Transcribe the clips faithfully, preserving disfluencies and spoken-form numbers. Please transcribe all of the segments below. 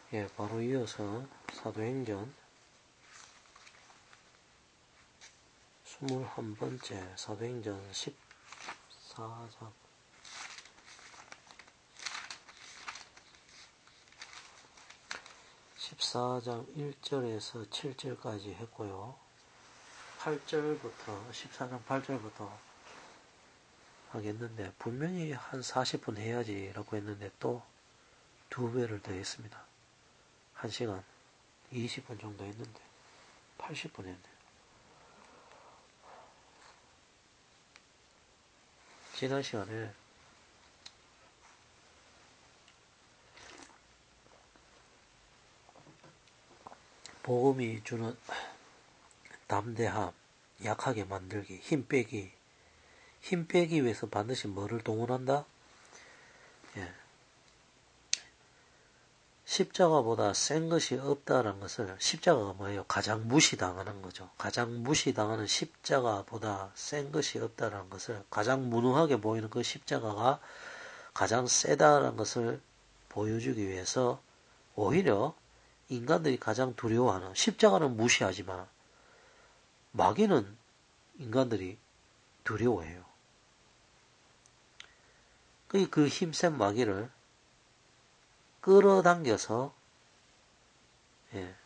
예, 바로 이어서 사도행전 이십일 번째 사도행전 십사 장 십사 장 일 절에서 칠 절까지 했고요. 팔 절부터 십사 장 팔 절부터 하겠는데 분명히 한 사십 분 해야지 라고 했는데 또 두 배를 더 했습니다. 한 시간 이십 분 정도 했는데 팔십 분 했네요. 지난 시간에 복음이 주는 담대함, 약하게 만들기, 힘 빼기, 힘 빼기 위해서 반드시 뭐를 동원한다? 예. 십자가보다 센 것이 없다는 것을, 십자가가 뭐예요? 가장 무시당하는 거죠. 가장 무시당하는 십자가보다 센 것이 없다는 것을, 가장 무능하게 보이는 그 십자가가 가장 세다는 것을 보여주기 위해서 오히려 인간들이 가장 두려워하는, 십자가는 무시하지만 마귀는 인간들이 두려워해요. 그 힘센 마귀를 끌어당겨서 예,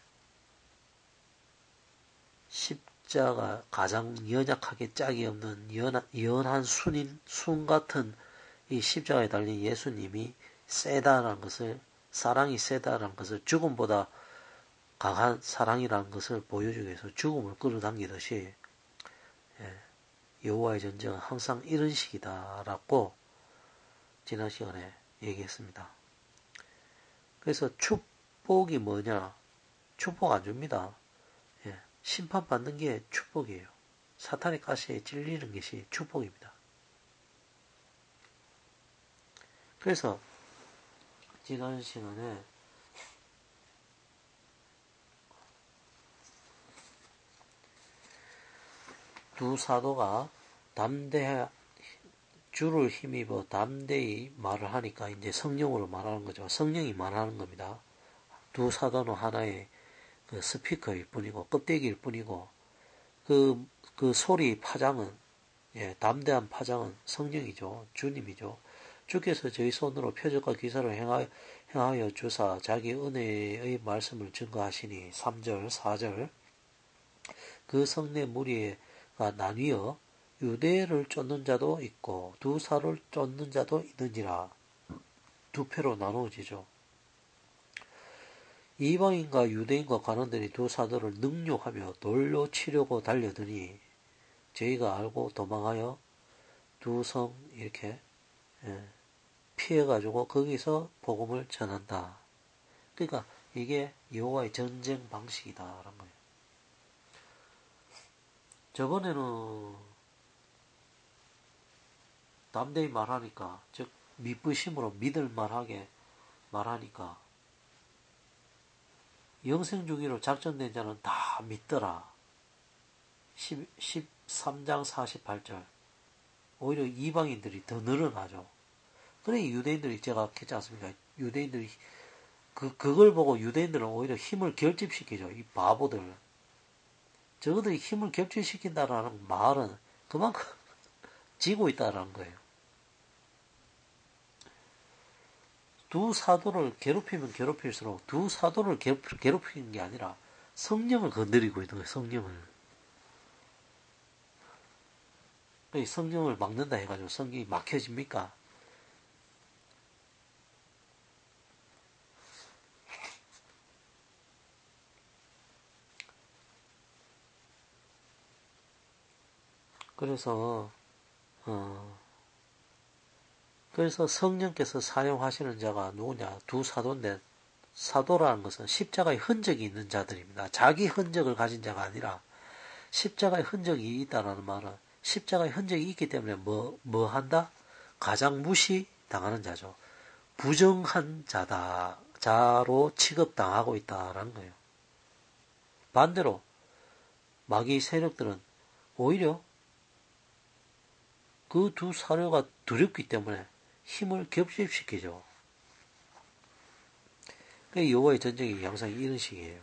십자가 가장 연약하게 짝이 없는 연한, 연한 순인 순 같은 이 십자가에 달린 예수님이 세다라는 것을, 사랑이 세다라는 것을, 죽음보다 강한 사랑이라는 것을 보여주기 위해서 죽음을 끌어당기듯이 예, 여호와의 전쟁은 항상 이런 식이다라고 지난 시간에 얘기했습니다. 그래서 축복이 뭐냐? 축복 안 줍니다. 예, 심판받는 게 축복이에요. 사탄의 가시에 찔리는 것이 축복입니다. 그래서 지난 시간에 두 사도가 담대 주를 힘입어 담대히 말을 하니까 이제 성령으로 말하는 거죠. 성령이 말하는 겁니다. 두 사도는 하나의 그 스피커일 뿐이고 껍데기일 뿐이고 그, 그 소리 파장은 예, 담대한 파장은 성령이죠. 주님이죠. 주께서 저희 손으로 표적과 기사를 행하여, 행하여 주사 자기 은혜의 말씀을 증거하시니 삼 절 사 절 그 성내 무리가 나뉘어 유대를 쫓는 자도 있고 두 사를 쫓는 자도 있느니라. 두 패로 나누어지죠. 이방인과 유대인과 관원들이 두 사도를 능욕하며 돌로 치려고 달려드니 저희가 알고 도망하여 두 성 이렇게 피해가지고 거기서 복음을 전한다. 그러니까 이게 여호와의 전쟁 방식이다라는 거예요. 저번에는 담대히 말하니까, 즉 믿부심으로 믿을 만하게 말하니까 영생주기로 작전된 자는 다 믿더라. 십삼 장 사십팔 절 오히려 이방인들이 더 늘어나죠. 그래 유대인들이 제가 했지 않습니까? 유대인들이 그, 그걸 보고 유대인들은 오히려 힘을 결집시키죠. 이 바보들. 저들이 힘을 결집시킨다라는 말은 그만큼 지고 있다라는 거예요. 두 사도를 괴롭히면 괴롭힐수록 두 사도를 괴롭히는 게 아니라 성령을 건드리고 있는 거예요. 성령을. 성령을 막는다 해가지고 성경이 막혀집니까? 그래서 어, 그래서 성령께서 사용하시는 자가 누구냐? 두 사도인데 사도라는 것은 십자가의 흔적이 있는 자들입니다. 자기 흔적을 가진 자가 아니라 십자가의 흔적이 있다는 말은 십자가의 흔적이 있기 때문에 뭐, 뭐 한다? 가장 무시당하는 자죠. 부정한 자다. 자로 취급당하고 있다라는 거예요. 반대로 마귀 세력들은 오히려 그 두 사료가 두렵기 때문에 힘을 겹집시키죠. 그 여호와의 전쟁이 항상 이런 식이에요.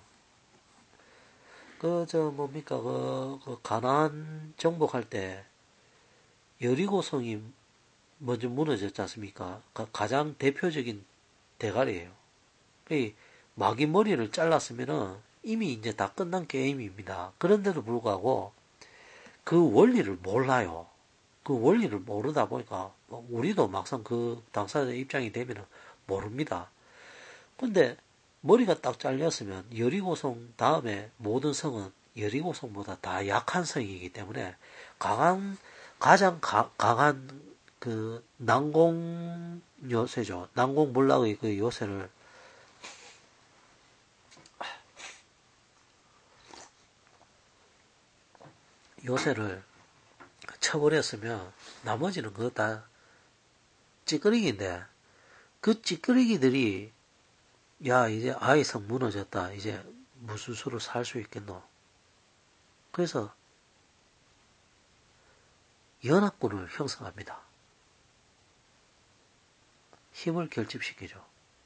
그, 저, 뭡니까, 그, 그 가나안 정복할 때 여리고성이 먼저 무너졌지 않습니까? 가장 대표적인 대가리예요. 그 마귀 머리를 잘랐으면은 이미 이제 다 끝난 게임입니다. 그런데도 불구하고 그 원리를 몰라요. 그 원리를 모르다 보니까 우리도 막상 그 당사자 입장이 되면은 모릅니다. 근데 머리가 딱 잘렸으면 여리고성 다음에 모든 성은 여리고성보다 다 약한 성이기 때문에 강한 가장 가, 강한 그 난공 요새죠. 난공 몰락의 그 요새를 요새를 쳐버렸으면 나머지는 그거 다 찌끄리기인데 그 찌끄리기들이 야 이제 아이성 무너졌다. 이제 무슨 수로 살 수 있겠노. 그래서 연합군을 형성합니다. 힘을 결집시키죠.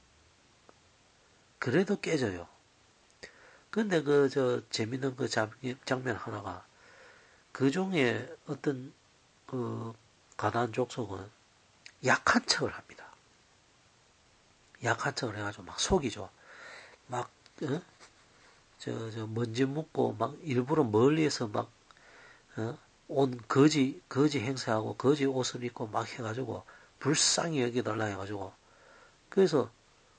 그래도 깨져요. 근데 그 저 재밌는 그 장면 하나가 그 중에 어떤 그 가나안 족속은 약한 척을 합니다. 약한 척을 해가지고 막 속이죠. 막 어? 저, 저 먼지 묻고 막 일부러 멀리에서 막 어? 온 거지 거지 행세하고 거지 옷을 입고 막 해가지고 불쌍히 여기달라 해가지고 그래서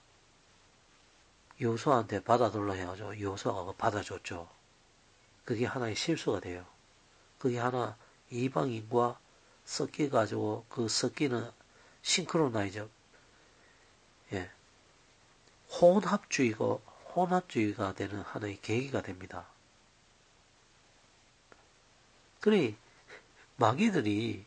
여호수아한테 받아들라 해가지고 여호수아가 받아줬죠. 그게 하나의 실수가 돼요. 그게 하나 이방인과 섞여가지고 그 섞이는 싱크로나이저 예. 혼합주의가 혼합주의가 되는 하나의 계기가 됩니다. 그래 마귀들이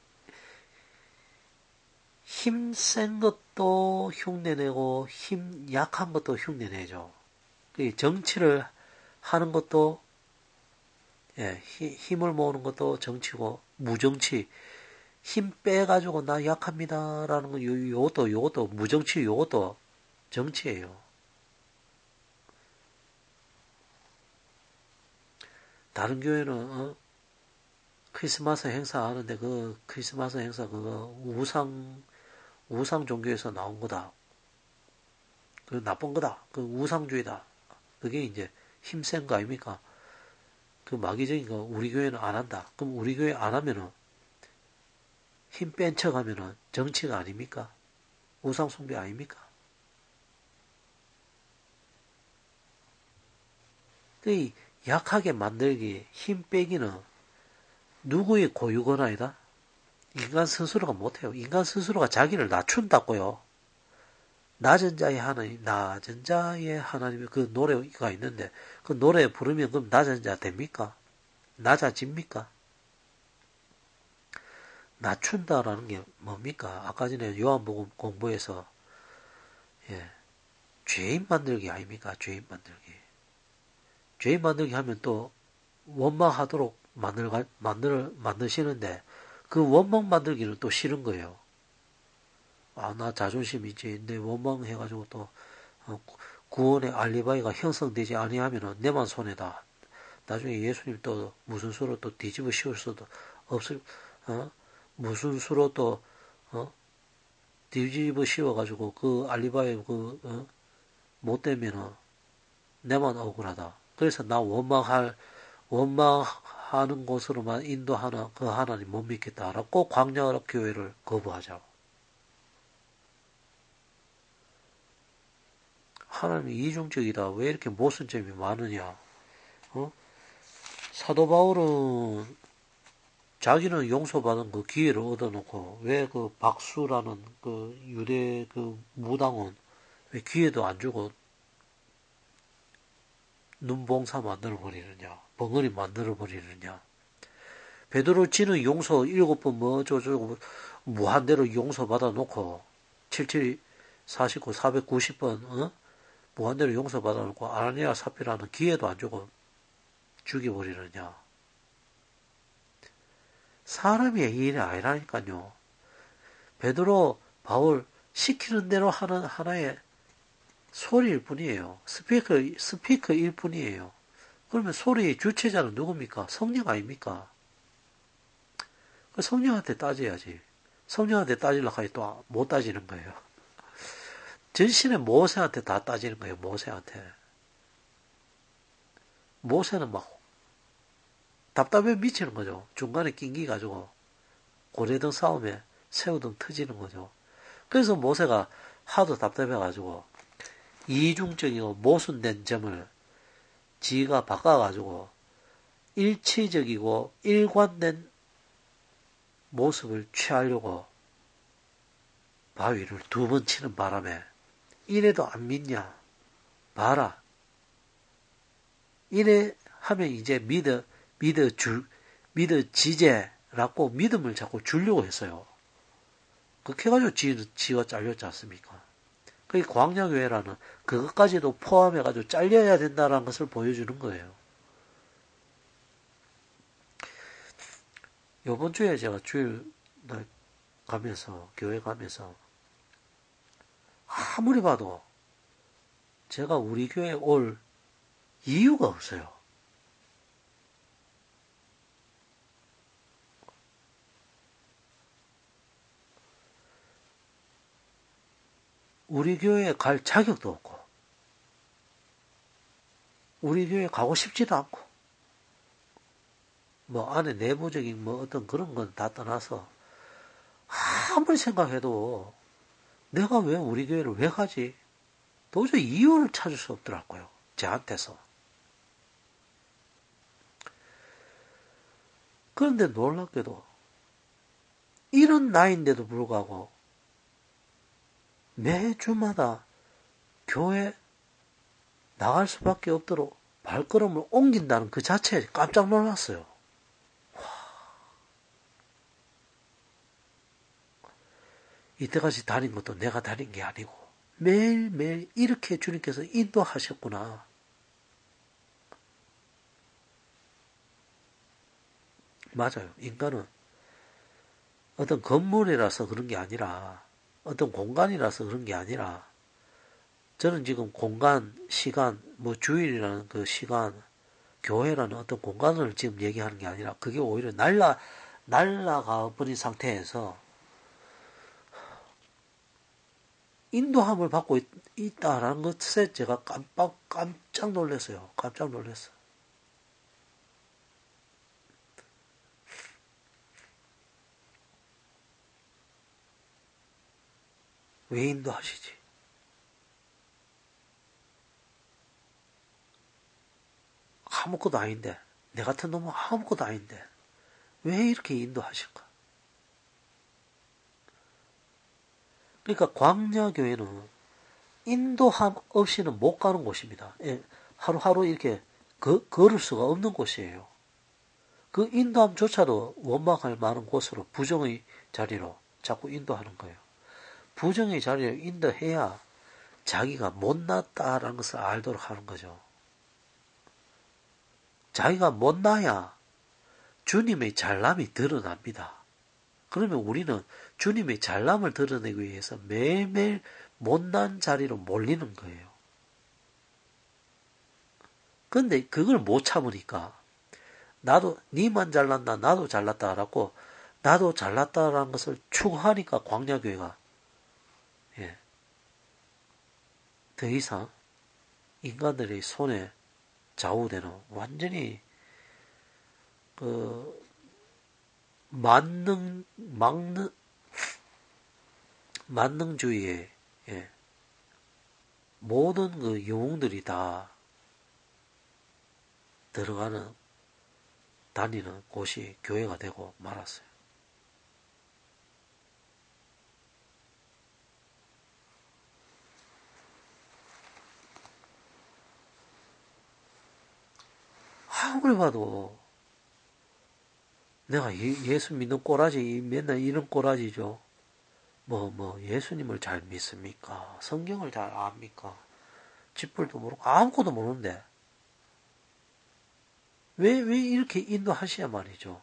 힘센 것도 흉내내고 힘 약한 것도 흉내내죠. 그 정치를 하는 것도 예, 힘을 모으는 것도 정치고 무정치 힘 빼가지고 나 약합니다라는 거 요, 요것도 요것도 무정치 요것도 정치예요. 다른 교회는 어? 크리스마스 행사 하는데 그 크리스마스 행사 그거 우상 우상 종교에서 나온 거다. 그 나쁜 거다. 그 우상주의다. 그게 이제 힘센 거 아닙니까? 그 마귀적인 거 우리 교회는 안 한다. 그럼 우리 교회 안 하면은 힘 뺀 척 하면은 정치가 아닙니까? 우상 숭배 아닙니까? 그 약하게 만들기, 힘 빼기는 누구의 고유권아니다? 인간 스스로가 못해요. 인간 스스로가 자기를 낮춘다고요. 낮은 자의 하나님, 낮은 자의 하나님의 그 노래가 있는데 그 노래 부르면 그럼 낮은 자 됩니까? 낮아집니까? 낮춘다라는 게 뭡니까? 아까 전에 요한복음 공부해서 예, 죄인 만들기 아닙니까? 죄인 만들기. 죄인 만들기 하면 또 원망하도록 만들 만들 만드시는데 그 원망 만들기는 또 싫은 거예요. 아, 나 자존심 있지. 내 원망해가지고 또 어, 구원의 알리바이가 형성되지 아니하면은 내만 손해다. 나중에 예수님 또 무슨 수로 또 뒤집어 씌울 수도 없을, 어? 무슨 수로 또, 어? 뒤집어 씌워가지고 그 알리바이 그, 어? 못 되면은 내만 억울하다. 그래서 나 원망할, 원망하는 곳으로만 인도하는 그 하나님 못 믿겠다라고 광야 교회를 거부하자. 하나님이 이중적이다. 왜 이렇게 모순점이 많으냐? 어? 사도 바울은 자기는 용서받은 그 기회를 얻어놓고 왜 그 박수라는 그 유대 그 무당은 왜 기회도 안 주고 눈봉사 만들어 버리느냐? 벙어리 만들어 버리느냐? 베드로 지는 용서 일곱 번 뭐 어쩌고 무한대로 용서받아 놓고 칠칠 사십구 사백구십 번 어? 무한대로 용서받아 놓고 아나니아 사피라는 기회도 안 주고 죽여버리느냐? 사람의 일이 아니라니까요. 베드로, 바울 시키는 대로 하는 하나의 소리일 뿐이에요. 스피커, 스피커일 뿐이에요. 그러면 소리의 주체자는 누굽니까? 성령 아닙니까? 성령한테 따져야지. 성령한테 따지려고 하니 또 못 따지는 거예요. 전신에 모세한테 다 따지는 거예요. 모세한테. 모세는 막 답답해 미치는 거죠. 중간에 낑기가지고 고래등 싸움에 새우등 터지는 거죠. 그래서 모세가 하도 답답해가지고 이중적이고 모순된 점을 지가 바꿔가지고 일치적이고 일관된 모습을 취하려고 바위를 두 번 치는 바람에 이래도 안 믿냐? 봐라. 이래 하면 이제 믿어, 믿어 줄, 믿어지제라고 믿음을 자꾸 주려고 했어요. 그렇게 해가지고 지, 지가 잘렸지 않습니까? 그게 광야교회라는 그것까지도 포함해가지고 잘려야 된다는 것을 보여주는 거예요. 요번 주에 제가 주일 날 가면서, 교회 가면서, 아무리 봐도 제가 우리 교회에 올 이유가 없어요. 우리 교회에 갈 자격도 없고, 우리 교회에 가고 싶지도 않고, 뭐 안에 내부적인 뭐 어떤 그런 건 다 떠나서, 아무리 생각해도 내가 왜 우리 교회를 왜 가지? 도저히 이유를 찾을 수 없더라고요. 저한테서. 그런데 놀랍게도 이런 나이인데도 불구하고 매주마다 교회 나갈 수밖에 없도록 발걸음을 옮긴다는 그 자체에 깜짝 놀랐어요. 와. 이때까지 다닌 것도 내가 다닌 게 아니고 매일매일 이렇게 주님께서 인도하셨구나. 맞아요. 인간은 어떤 건물이라서 그런 게 아니라 어떤 공간이라서 그런 게 아니라 저는 지금 공간, 시간, 뭐 주일이라는 그 시간, 교회라는 어떤 공간을 지금 얘기하는 게 아니라 그게 오히려 날라, 날라가 버린 상태에서 인도함을 받고 있, 있다라는 것에 제가 깜빡, 깜짝 놀랐어요. 깜짝 놀랐어요. 왜 인도하시지? 아무것도 아닌데, 내 같은 놈은 아무것도 아닌데, 왜 이렇게 인도하실까? 그러니까 광야교회는 인도함 없이는 못 가는 곳입니다. 예, 하루하루 이렇게 거, 걸을 수가 없는 곳이에요. 그 인도함조차도 원망할 만한 곳으로 부정의 자리로 자꾸 인도하는 거예요. 부정의 자리를 인도해야 자기가 못났다라는 것을 알도록 하는 거죠. 자기가 못나야 주님의 잘남이 드러납니다. 그러면 우리는 주님의 잘남을 드러내기 위해서 매일매일 못난 자리로 몰리는 거예요. 근데 그걸 못 참으니까 나도 니만 잘났나 나도 잘났다라고 나도 잘났다라는 것을 추구하니까 광야교회가 예, 더 이상 인간들의 손에 좌우되는 완전히 그 만능 막능 만능주의의 예, 모든 그 영웅들이 다 들어가는 다니는 곳이 교회가 되고 말았어요. 아무리 봐도 내가 예수 믿는 꼬라지 맨날 이런 꼬라지죠. 뭐, 뭐, 예수님을 잘 믿습니까? 성경을 잘 압니까? 집불도 모르고 아무것도 모르는데 왜, 왜 이렇게 인도하시냐 말이죠.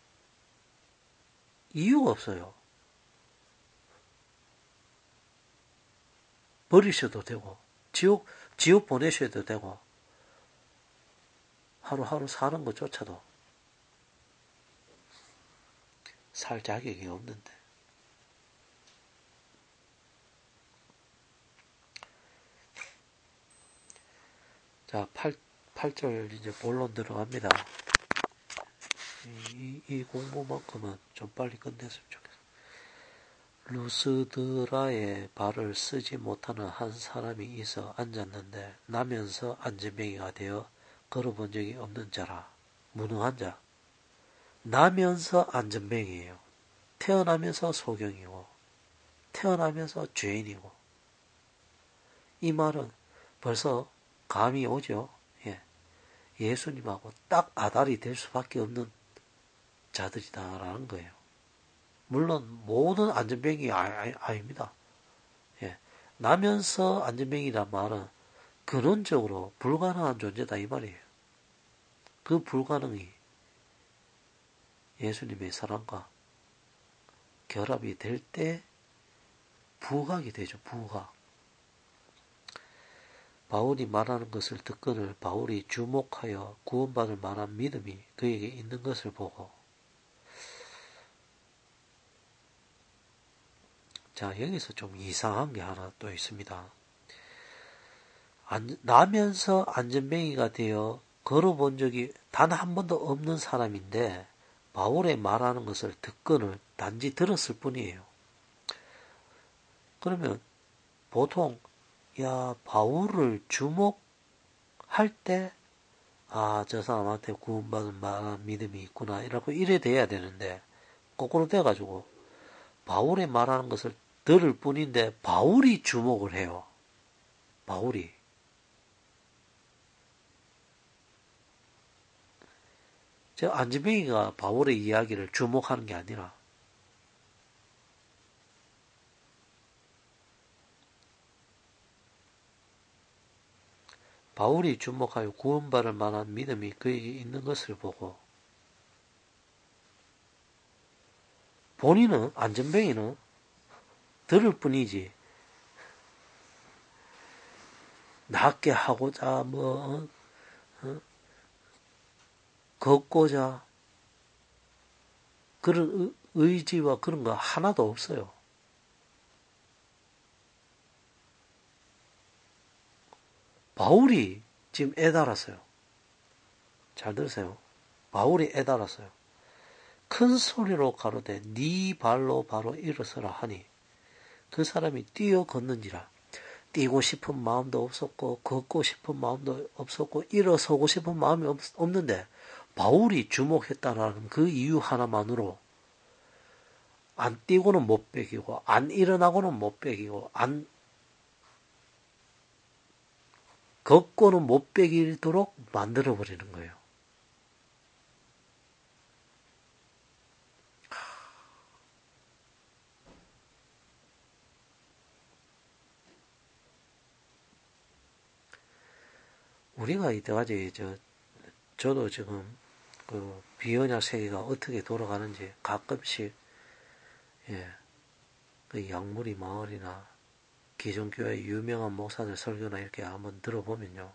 이유가 없어요. 버리셔도 되고 지옥, 지옥 보내셔도 되고, 하루하루 사는 것조차도 살 자격이 없는데. 자, 팔, 팔 절 이제 본론 들어갑니다. 이, 이 공부만큼은 좀 빨리 끝냈으면 좋겠어. 루스드라에 발을 쓰지 못하는 한 사람이 있어 앉았는데 나면서 안전뱅이가 되어 걸어본 적이 없는 자라. 무능한 자. 나면서 안전뱅이에요. 태어나면서 소경이고 태어나면서 죄인이고. 이 말은 벌써 감이 오죠. 예. 예수님하고 딱 아달이 될 수밖에 없는 자들이다라는 거예요. 물론 모든 안전뱅이 아, 아, 아닙니다. 예. 나면서 안전뱅이란 말은 근원적으로 불가능한 존재다 이 말이에요. 그 불가능이 예수님의 사랑과 결합이 될 때 부각이 되죠. 부각. 바울이 말하는 것을 듣거늘 바울이 주목하여 구원받을 만한 믿음이 그에게 있는 것을 보고, 자, 여기서 좀 이상한 게 하나 또 있습니다. 안, 나면서 안전뱅이가 되어 걸어본 적이 단 한 번도 없는 사람인데 바울의 말하는 것을 듣거늘 단지 들었을 뿐이에요. 그러면 보통 야 바울을 주목할 때 아, 저 사람한테 구원받을 만한 믿음이 있구나 이라고 이래 돼야 되는데 거꾸로 돼가지고 바울의 말하는 것을 들을 뿐인데 바울이 주목을 해요. 바울이. 저 안전뱅이가 바울의 이야기를 주목하는 게 아니라 바울이 주목하여 구원받을 만한 믿음이 그에게 있는 것을 보고 본인은 안전뱅이는 들을 뿐이지 낫게 하고자 뭐 어? 걷고자 그런 의지와 그런 거 하나도 없어요. 바울이 지금 애달았어요. 잘 들으세요. 바울이 애달았어요. 큰 소리로 가로되 네 발로 바로 일어서라 하니 그 사람이 뛰어 걷는지라. 뛰고 싶은 마음도 없었고 걷고 싶은 마음도 없었고 일어서고 싶은 마음이 없, 없는데 바울이 주목했다라는 그 이유 하나만으로 안 뛰고는 못 베기고 안 일어나고는 못 베기고 안 걷고는 못 베기도록 만들어버리는 거예요. 우리가 이때까지 저 저도 지금 그 비언약 세계가 어떻게 돌아가는지 가끔씩 예, 그 양무리 마을이나 기존교회 유명한 목사들 설교나 이렇게 한번 들어보면요.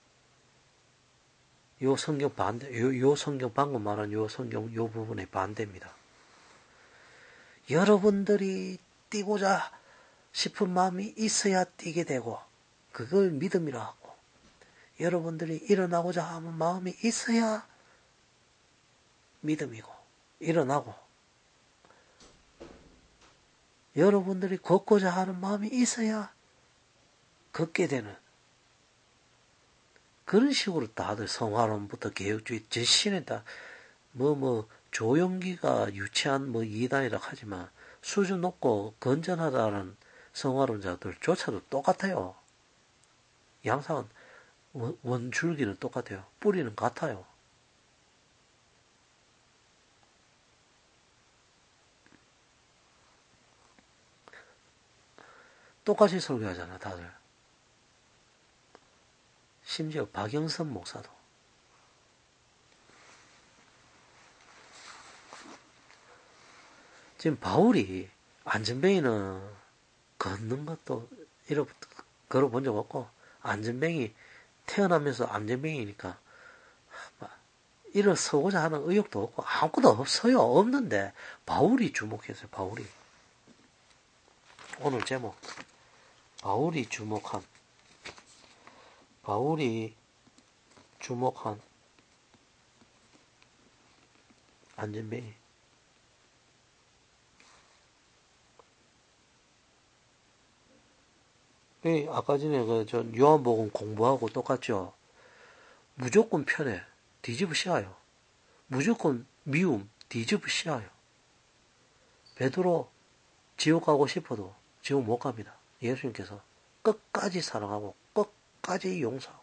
요 성경 반대, 요, 요 성경 방금 말한 요 성경 요 부분의 반대입니다. 여러분들이 뛰고자 싶은 마음이 있어야 뛰게 되고 그걸 믿음이라 하고 여러분들이 일어나고자 하는 마음이 있어야 믿음이고 일어나고 여러분들이 걷고자 하는 마음이 있어야 걷게 되는 그런 식으로 다들 성화론부터 개혁주의 제 신에 다 뭐 뭐 조용기가 유치한 뭐 이단이라 하지만 수준 높고 건전하다는 성화론자들조차도 똑같아요. 양상은 원, 원줄기는 똑같아요. 뿌리는 같아요. 똑같이 설교하잖아, 다들. 심지어 박영선 목사도. 지금 바울이 안전뱅이는 걷는 것도 이렇게 걸어본 적 없고 안전뱅이, 태어나면서 안전뱅이니까, 일어서고자 하는 의욕도 없고, 아무것도 없어요. 없는데, 바울이 주목했어요, 바울이. 오늘 제목, 바울이 주목한, 바울이 주목한 안전뱅이. 아까 전에 그, 저, 요한복음 공부하고 똑같죠? 무조건 편해. 뒤집어 씌워요. 무조건 미움. 뒤집어 씌워요. 베드로 지옥 가고 싶어도 지옥 못 갑니다. 예수님께서 끝까지 사랑하고 끝까지 용서하고.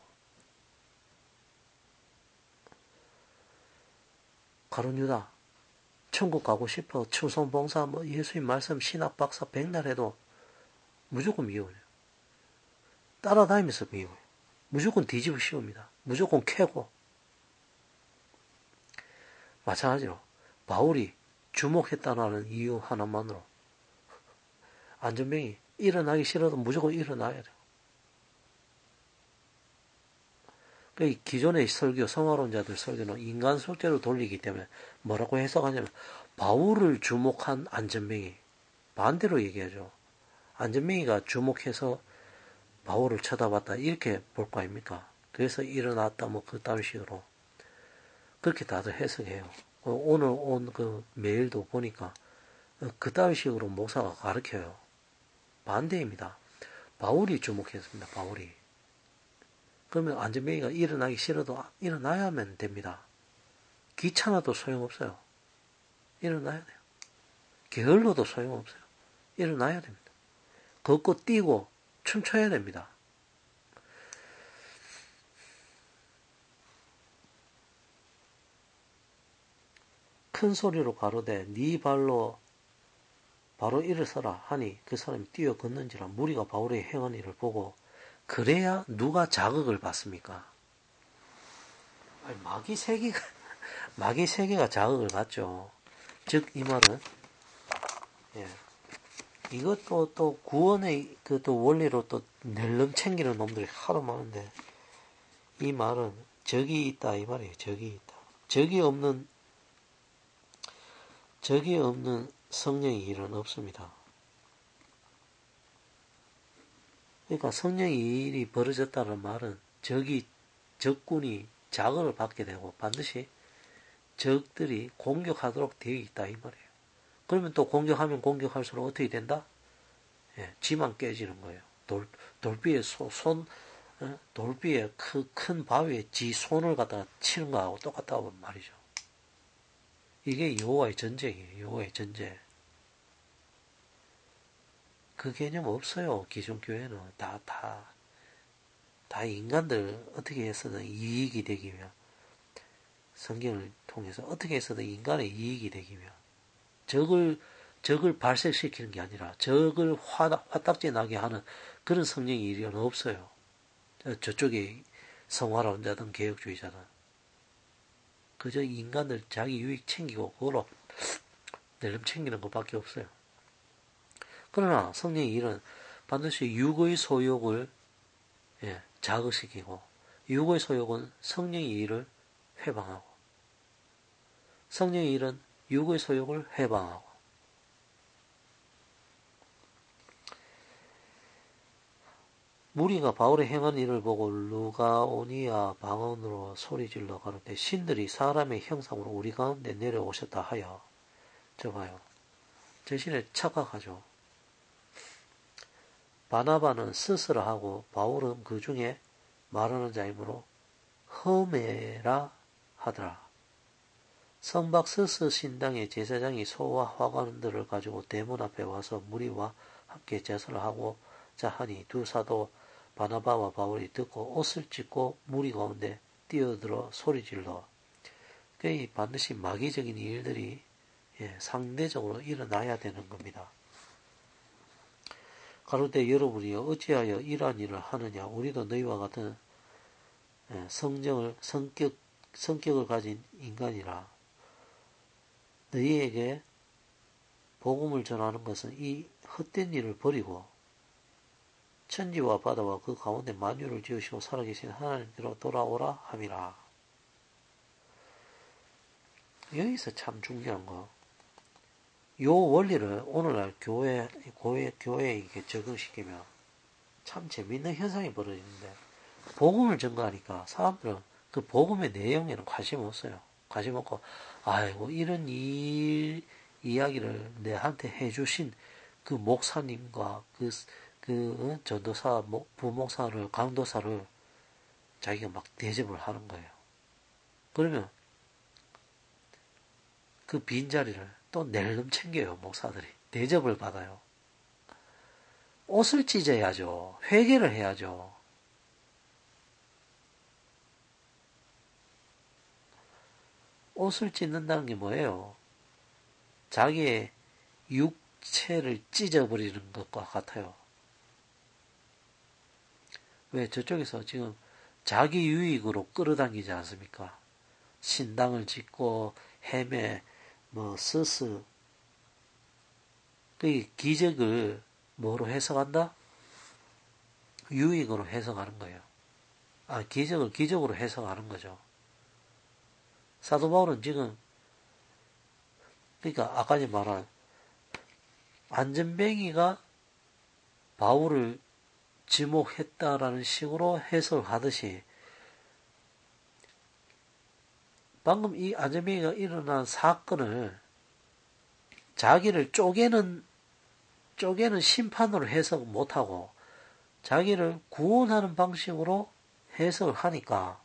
가룟 유다 천국 가고 싶어 추손봉사 뭐 예수님 말씀 신학 박사 백날 해도 무조건 미워요. 따라다니면서 미워요. 무조건 뒤집어 씌웁니다. 무조건 캐고. 마찬가지로 바울이 주목했다는 이유 하나만으로 안전뱅이 일어나기 싫어도 무조건 일어나야 돼요. 그 기존의 설교, 성화론자들 설교는 인간 속죄로 돌리기 때문에 뭐라고 해석하냐면 바울을 주목한 안전뱅이. 반대로 얘기하죠. 안전뱅이가 주목해서 바울을 쳐다봤다 이렇게 볼 거 아닙니까? 그래서 일어났다 뭐 그딴 식으로 그렇게 다들 해석해요. 오늘 온 그 메일도 보니까 그딴 식으로 목사가 가르쳐요. 반대입니다. 바울이 주목했습니다. 바울이. 그러면 안전뱅이가 일어나기 싫어도 일어나야만 됩니다. 귀찮아도 소용없어요. 일어나야 돼요. 게을러도 소용없어요. 일어나야 됩니다. 걷고 뛰고 춤춰야 됩니다. 큰 소리로 가로되 네 발로 바로 일어서라 하니 그 사람이 뛰어 걷는지라. 무리가 바울의 행한 일을 보고 그래야 누가 자극을 받습니까? 아니, 마귀 세계가 마귀 세계가 자극을 받죠. 즉 이 말은 예, 이것도 또 구원의 그 또 원리로 또 낼름 챙기는 놈들이 하도 많은데 이 말은 적이 있다 이 말이에요. 적이 있다. 적이 없는 적이 없는 성령의 일은 없습니다. 그러니까 성령의 일이 벌어졌다는 말은 적이 적군이 자극을 받게 되고 반드시 적들이 공격하도록 되어 있다 이 말이에요. 그러면 또 공격하면 공격할수록 어떻게 된다? 예, 지만 깨지는 거예요. 돌, 돌비에 소, 손, 어? 돌비에 그, 큰 바위에 지 손을 갖다가 치는 거하고 똑같다고 말이죠. 이게 여호와의 전쟁이에요. 여호와의 전쟁. 그 개념 없어요. 기존 교회는 다, 다, 다 인간들 어떻게 해서든 이익이 되기 위한 성경을 통해서 어떻게 해서든 인간의 이익이 되기 위한 적을 적을 발색시키는 게 아니라 적을 화, 화딱지 나게 하는 그런 성령의 일은 없어요. 저쪽에 성화론자든 개혁주의자든 그저 인간들 자기 유익 챙기고 그걸로 낼름 챙기는 것밖에 없어요. 그러나 성령의 일은 반드시 육의 소욕을 예, 자극시키고 육의 소욕은 성령의 일을 회방하고 성령의 일은 육의 소욕을 회방하고 무리가 바울의 행한 일을 보고 루가오니아 방언으로 소리질러 가는데 신들이 사람의 형상으로 우리 가운데 내려오셨다 하여 저 봐요. 대신에 착각하죠. 바나바는 스스로 하고 바울은 그 중에 말하는 자이므로 허메라 하더라. 성박 스스 신당의 제사장이 소와 화관들을 가지고 대문 앞에 와서 무리와 함께 제사를 하고자 하니 두 사도 바나바와 바울이 듣고 옷을 찢고 무리 가운데 뛰어들어 소리질러. 그게 반드시 마귀적인 일들이 예, 상대적으로 일어나야 되는 겁니다. 가로되 여러분이 어찌하여 이러한 일을 하느냐? 우리도 너희와 같은 예, 성정을 성격 성격을 가진 인간이라. 너희에게 복음을 전하는 것은 이 헛된 일을 버리고 천지와 바다와 그 가운데 만유를 지으시고 살아계신 하나님께로 돌아오라 함이라. 여기서 참 중요한 거. 요 원리를 오늘날 교회, 교회, 교회에 이렇게 적용시키면 참 재밌는 현상이 벌어지는데, 복음을 전가하니까 사람들은 그 복음의 내용에는 관심 없어요. 관심 없고, 아이고, 이런 일, 이야기를 내한테 해주신 그 목사님과 그, 그, 전도사, 부목사를, 강도사를 자기가 막 대접을 하는 거예요. 그러면 그 빈자리를 또 낼름 챙겨요, 목사들이. 대접을 받아요. 옷을 찢어야죠. 회개를 해야죠. 옷을 찢는다는 게 뭐예요? 자기의 육체를 찢어버리는 것과 같아요. 왜? 저쪽에서 지금 자기 유익으로 끌어당기지 않습니까? 신당을 짓고 헤매, 뭐 스스, 그 기적을 뭐로 해석한다? 유익으로 해석하는 거예요. 아, 기적을 기적으로 해석하는 거죠. 사도 바울은 지금, 그러니까 아까 말한 안전뱅이가 바울을 지목했다라는 식으로 해석하듯이, 방금 이 안전뱅이가 일어난 사건을 자기를 쪼개는, 쪼개는 심판으로 해석 못하고 자기를 구원하는 방식으로 해석을 하니까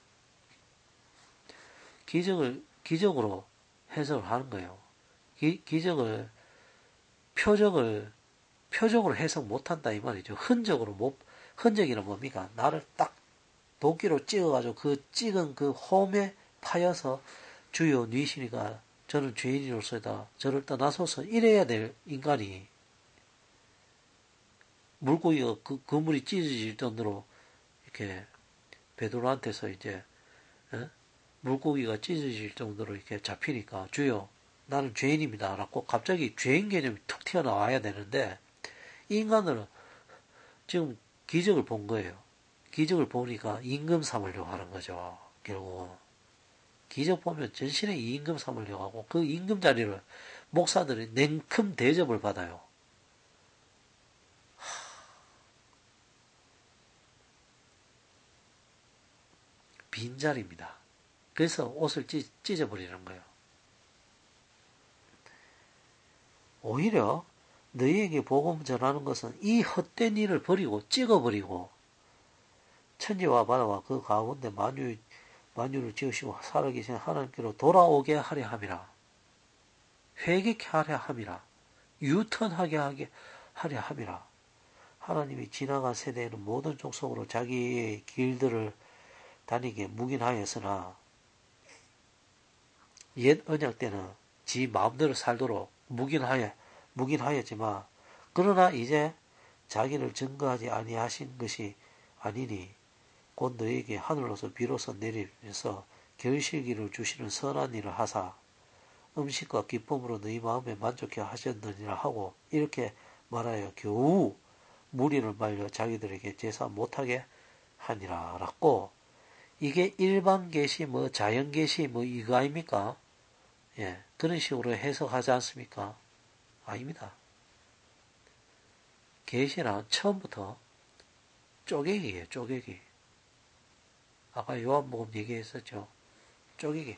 기적을, 기적으로 해석을 하는 거예요. 기, 기적을, 표적을, 표적으로 해석 못한다 이 말이죠. 흔적으로 못, 흔적이란 뭡니까? 나를 딱 도끼로 찍어가지고 그 찍은 그 홈에 파여서 주여 니시니까 저는 죄인으로서다. 저를 떠나소서 이래야 될 인간이 물고기가 그 그물이 찢어질 정도로 이렇게 베드로한테서 이제 에? 물고기가 찢어질 정도로 이렇게 잡히니까 주여 나는 죄인입니다. 라고 갑자기 죄인 개념이 툭 튀어나와야 되는데 이 인간들은 지금 기적을 본 거예요. 기적을 보니까 임금 삼으려고 하는 거죠. 결국 기적 보면 전신에 임금 삼으려고 하고 그 임금 자리를 목사들이 냉큼 대접을 받아요. 빈자리입니다. 그래서 옷을 찢, 찢어버리는 거예요. 오히려 너희에게 복음 전하는 것은 이 헛된 일을 버리고 찍어버리고 천지와 바다와 그 가운데 만유, 만유를 지으시고 살아계신 하나님께로 돌아오게 하려 함이라. 회개케 하려 함이라. 유턴하게 하게 하려 함이라. 하나님이 지나간 세대에는 모든 족속으로 자기의 길들을 다니게 묵인하였으나 옛 언약 때는 지 마음대로 살도록 묵인하여 묵인하였지만 그러나 이제 자기를 증거하지 아니하신 것이 아니니 곧 너에게 하늘로서 비로소 내리면서 결실기를 주시는 선한 일을 하사 음식과 기쁨으로 너희 마음에 만족해 하셨느니라 하고 이렇게 말하여 겨우 무리를 말려 자기들에게 제사 못하게 하니라 라고. 이게 일반 계시 뭐 자연 계시 뭐 이거 아닙니까? 예, 그런 식으로 해석하지 않습니까? 아닙니다. 계시란 처음부터 쪼개기예요, 쪼개기. 아까 요한복음 얘기했었죠. 쪼개기.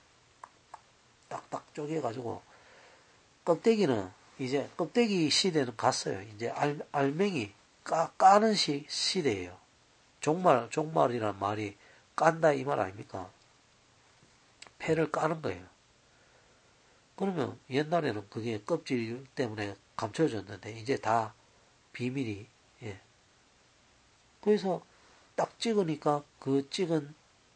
딱딱 쪼개가지고 껍데기는 이제 껍데기 시대는 갔어요. 이제 알, 알맹이 까, 까는 시, 시대예요. 종말, 종말이란 말이 깐다 이 말 아닙니까? 폐를 까는 거예요. 그러면 옛날에는 그게 껍질 때문에 감춰졌는데 이제 다 비밀이, 예. 그래서 딱 찍으니까 그 찍은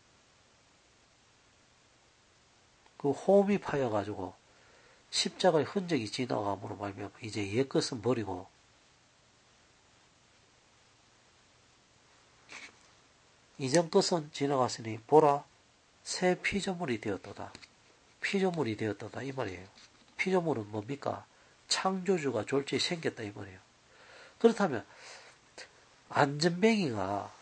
그 홈이 파여가지고 십자가의 흔적이 지나감으로 말미암아 이제 옛 것은 버리고 이전 것은 지나갔으니 보라 새 피조물이 되었도다. 피조물이 되었도다 이 말이에요. 피조물은 뭡니까? 창조주가 졸지에 생겼다 이 말이에요. 그렇다면 안전뱅이가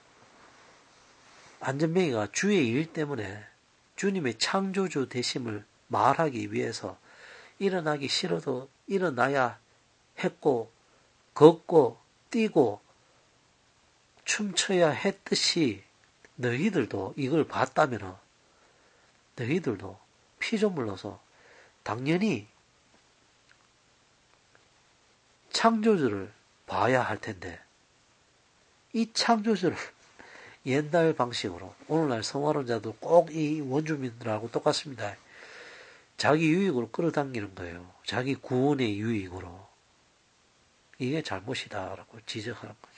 안전뱅이가 주의 일 때문에 주님의 창조주 되심을 말하기 위해서 일어나기 싫어도 일어나야 했고 걷고 뛰고 춤춰야 했듯이 너희들도 이걸 봤다면 너희들도 피조물로서 당연히 창조주를 봐야 할 텐데 이 창조주를 옛날 방식으로 오늘날 성화론자도 꼭 이 원주민들하고 똑같습니다. 자기 유익으로 끌어당기는 거예요. 자기 구원의 유익으로. 이게 잘못이다라고 지적하는 거죠.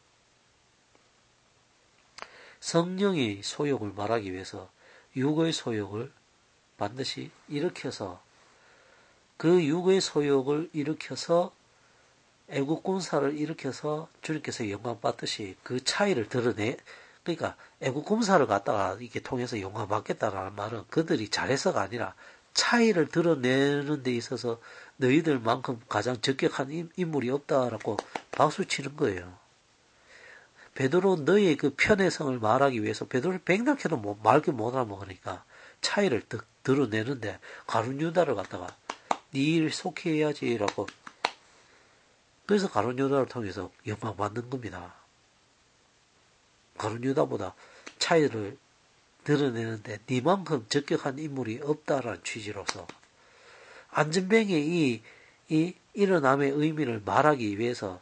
성령의 소욕을 말하기 위해서 육의 소욕을 반드시 일으켜서 그 육의 소욕을 일으켜서 애국 군사를 일으켜서 주님께서 영광 받듯이 그 차이를 드러내, 그러니까 애국 군사를 갖다가 이렇게 통해서 영광 받겠다라는 말은 그들이 잘해서가 아니라 차이를 드러내는 데 있어서 너희들만큼 가장 적격한 인물이 없다라고 박수 치는 거예요. 베드로 너의 그 편애성을 말하기 위해서 베드로를 백날 캐도 뭐 말게 못 알아먹으니까 차이를 드, 드러내는데 가룟 유다를 갖다가 네 일 속히 해야지라고. 그래서 가룟 유다를 통해서 영광 받는 겁니다. 가룟 유다보다 차이를 드러내는데 니만큼 적격한 인물이 없다라는 취지로서 안전뱅이의 이, 이 일어남의 의미를 말하기 위해서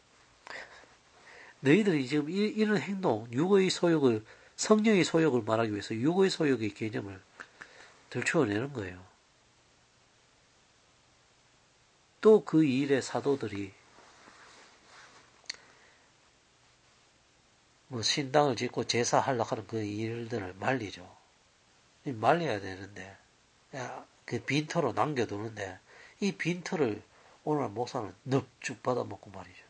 너희들이 지금 이, 이런 행동, 육의 소욕을, 성령의 소욕을 말하기 위해서 육의 소욕의 개념을 들추어내는 거예요. 또 그 일의 사도들이 뭐 신당을 짓고 제사하려고 하는 그 일들을 말리죠. 말려야 되는데 그 빈터로 남겨두는데 이 빈터를 오늘 목사는 넙죽 받아먹고 말이죠.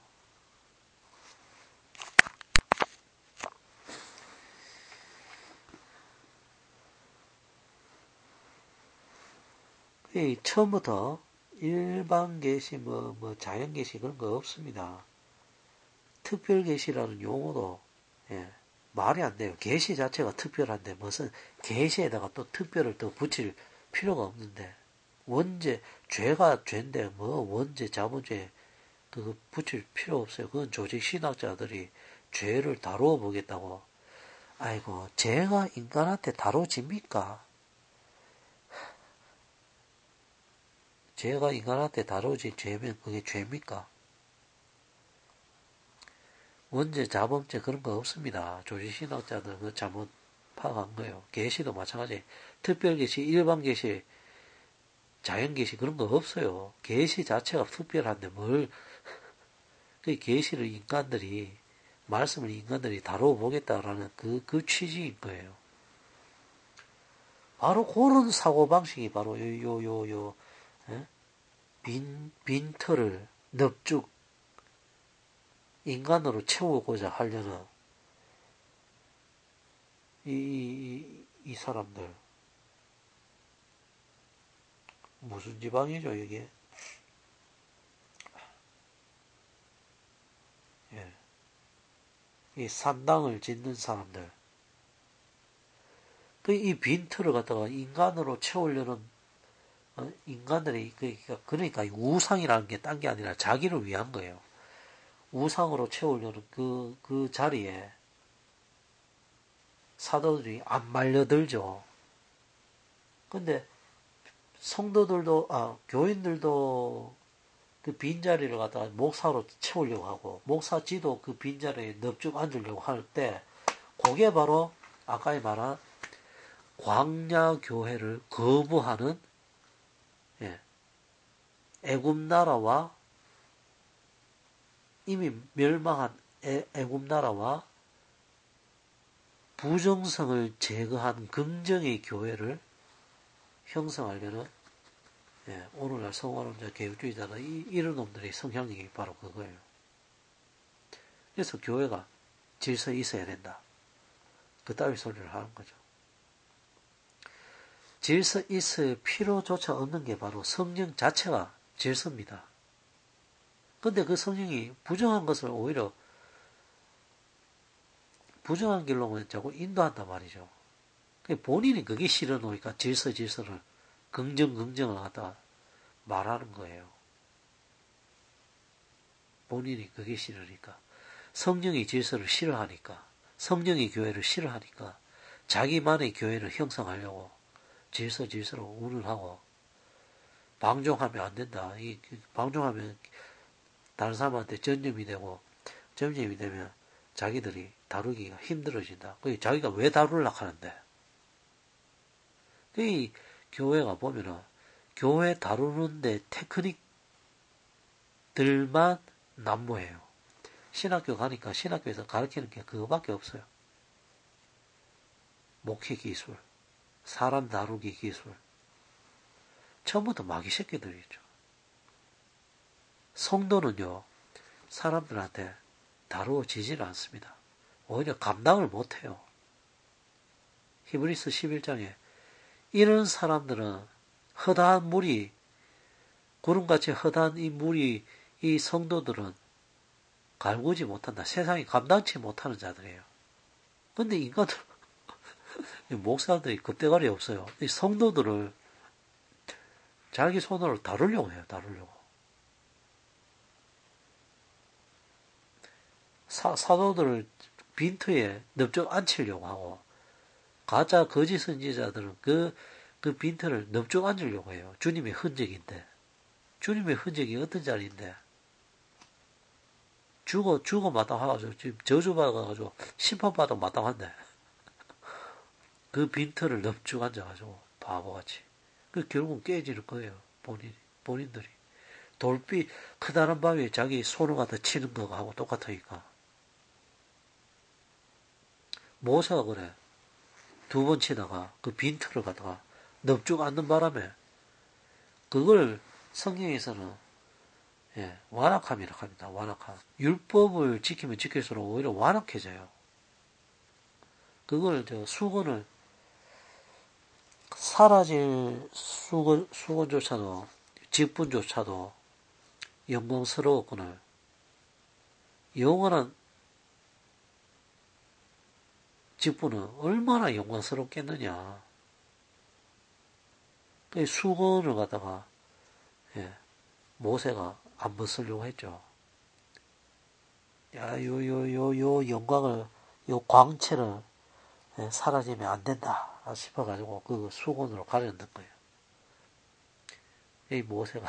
처음부터 일반 계시, 뭐, 뭐, 자연 계시 그런 거 없습니다. 특별 계시라는 용어도, 예, 말이 안 돼요. 계시 자체가 특별한데, 무슨 계시에다가 또 특별을 더 붙일 필요가 없는데, 원죄, 죄가 죄인데, 뭐, 원죄, 자본죄, 그거 붙일 필요 없어요. 그건 조직 신학자들이 죄를 다루어 보겠다고. 아이고, 죄가 인간한테 다뤄집니까? 죄가 인간한테 다루어진 죄면 그게 죄입니까? 원죄, 자범죄 그런 거 없습니다. 조직신학자들 그 잘못 파악한 거예요. 계시도 마찬가지. 특별계시, 일반계시, 자연계시 그런 거 없어요. 계시 자체가 특별한데 뭘, 그 계시를 인간들이, 말씀을 인간들이 다루어 보겠다라는 그, 그 취지인 거예요. 바로 그런 사고방식이 바로 요, 요, 요, 요, 빈, 빈터를 넙죽 인간으로 채우고자 하려는 이, 이, 이 사람들. 무슨 지방이죠, 이게? 예. 이 산당을 짓는 사람들. 그 이 빈터를 갖다가 인간으로 채우려는 어? 인간들이 그러니까, 그러니까 우상이라는 게 딴 게 아니라 자기를 위한 거예요. 우상으로 채우려는 그, 그 자리에 사도들이 안 말려들죠. 근데 성도들도, 아, 교인들도 그 빈자리를 갖다가 목사로 채우려고 하고, 목사지도 그 빈자리에 넙죽 앉으려고 할 때, 그게 바로 아까 말한 광야교회를 거부하는, 예, 애굽 나라와 이미 멸망한 애굽 나라와 부정성을 제거한 긍정의 교회를 형성하려는, 예, 오늘날 성화론자 개혁주의자는 이, 이런 놈들의 성향이 바로 그거예요. 그래서 교회가 질서 있어야 된다. 그따위 소리를 하는 거죠. 질서 있을 필요조차 없는 게 바로 성령 자체가 질서입니다. 근데 그 성령이 부정한 것을 오히려 부정한 길로만 자꾸 인도한단 말이죠. 본인이 그게 싫어 놓으니까 질서 질서를 긍정 긍정을 갖다 말하는 거예요. 본인이 그게 싫으니까. 성령이 질서를 싫어하니까. 성령이 교회를 싫어하니까. 자기만의 교회를 형성하려고 질서 질서로 운운하고 방종하면 안 된다. 이 방종하면 다른 사람한테 전염이 되고 전염이 되면 자기들이 다루기가 힘들어진다. 그게 자기가 왜 다루려고 하는데? 이 교회가 보면은 교회 다루는데 테크닉들만 난무해요. 신학교 가니까 신학교에서 가르치는 게 그거밖에 없어요. 목회 기술, 사람 다루기 기술. 처음부터 마귀 새끼들이죠. 성도는요, 사람들한테 다루어지질 않습니다. 오히려 감당을 못해요. 히브리서 십일 장에 이런 사람들은 허다한 물이, 구름같이 허다한 이 물이, 이 성도들은 갈구지 못한다. 세상이 감당치 못하는 자들이에요. 근데 인간들, 목사들이 급대가리 없어요. 이 성도들을 자기 손으로 다루려고 해요. 다루려고. 사, 사도들을 빈트에 넙죽 앉히려고 하고 가짜 거짓 선지자들은 그, 그 빈트를 넙죽 앉으려고 해요. 주님의 흔적인데. 주님의 흔적이 어떤 자리인데. 죽어, 죽어 마땅해가지고, 지금 저주받아가지고, 심판받아 마땅한데. 그 빈트를 넙죽 앉아가지고, 바보같이. 그 결국 깨질 거예요. 본인이, 본인들이. 돌비, 크다란 바위에 자기 손을 갖다 치는 거하고 똑같으니까. 모세가 그래. 두 번 치다가 그 빈트를 갖다가 넙죽 앉는 바람에 그걸 성경에서는 예, 완악함이라고 합니다. 완악함. 율법을 지키면 지킬수록 오히려 완악해져요. 그걸 저 수건을 사라질 수건, 수건조차도 직분조차도 영광스러웠구나. 영원한 직분은 얼마나 영광스럽겠느냐. 그 수건을 갖다가 예, 모세가 안 벗으려고 했죠. 야, 요, 요, 요, 요 영광을, 요 광채를 예, 사라지면 안 된다 싶어가지고 그 수건으로 가려는 거예요. 이 모세가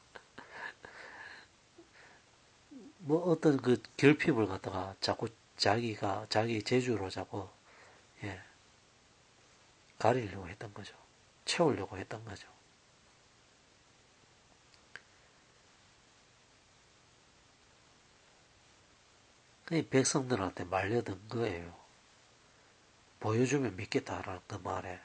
뭐 어떤 그 결핍을 갖다가 자꾸 자기가 자기 재주로 자꾸 예, 가리려고 했던 거죠. 채우려고 했던 거죠. 그 백성들한테 말려든 거예요. 보여주면 믿겠다라는 그 말에.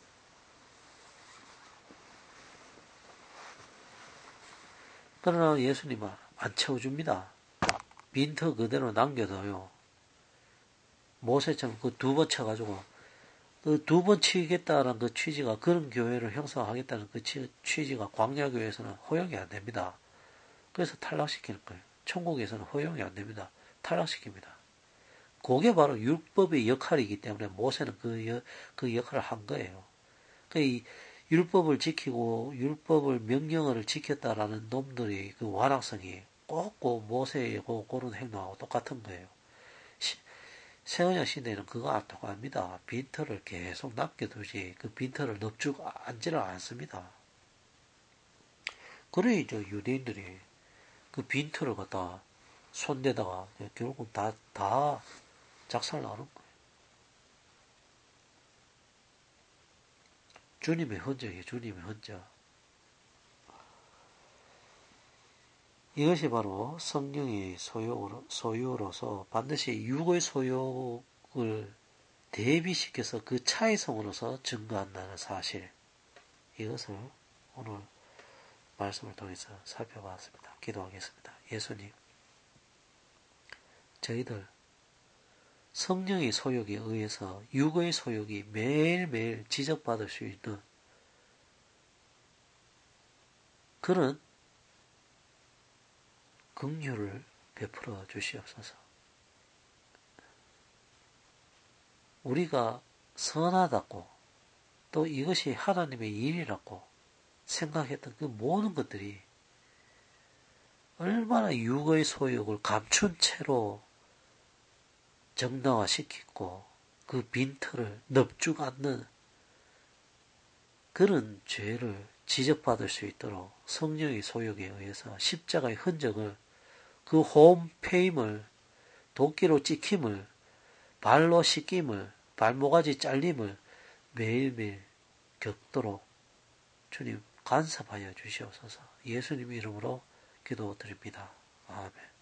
그러나 예수님은 안 채워줍니다. 빈터 그대로 남겨둬요. 모세처럼 그 두 번 쳐가지고 그 두 번 치겠다라는 그 취지가 그런 교회를 형성하겠다는 그 취지가 광야교회에서는 허용이 안 됩니다. 그래서 탈락시키는 거예요. 천국에서는 허용이 안 됩니다. 탈락시킵니다. 그게 바로 율법의 역할이기 때문에 모세는 그, 여, 그 역할을 한 거예요. 그 율법을 지키고 율법을 명령을 지켰다라는 놈들이 그 완악성이 꼭꼭 모세의 그, 그런 행동하고 똑같은 거예요. 새언약 시대는 그거 안 통합니다. 빈터를 계속 남겨두지 그 빈터를 넙죽 앉지를 않습니다. 그래 이제 유대인들이 그 빈터를 갖다 손대다가 결국 다, 다 작살 나는 거예요. 주님의 흔적이에요. 주님의 흔적. 이것이 바로 성령의 소유로, 소유로서 반드시 육의 소유를 대비시켜서 그 차이성으로서 증거한다는 사실. 이것을 오늘 말씀을 통해서 살펴봤습니다. 기도하겠습니다. 예수님, 저희들 성령의 소욕에 의해서 육의 소욕이 매일매일 지적받을 수 있는 그런 긍휼을 베풀어 주시옵소서. 우리가 선하다고 또 이것이 하나님의 일이라고 생각했던 그 모든 것들이 얼마나 육의 소욕을 감춘 채로 정당화시키고 그 빈털을 넙죽 않는 그런 죄를 지적받을 수 있도록 성령의 소욕에 의해서 십자가의 흔적을 그 홈페임을 도끼로 찍힘을 발로 씻김을 발모가지 잘림을 매일매일 겪도록 주님 간섭하여 주시옵소서. 예수님 이름으로 기도드립니다. 아멘.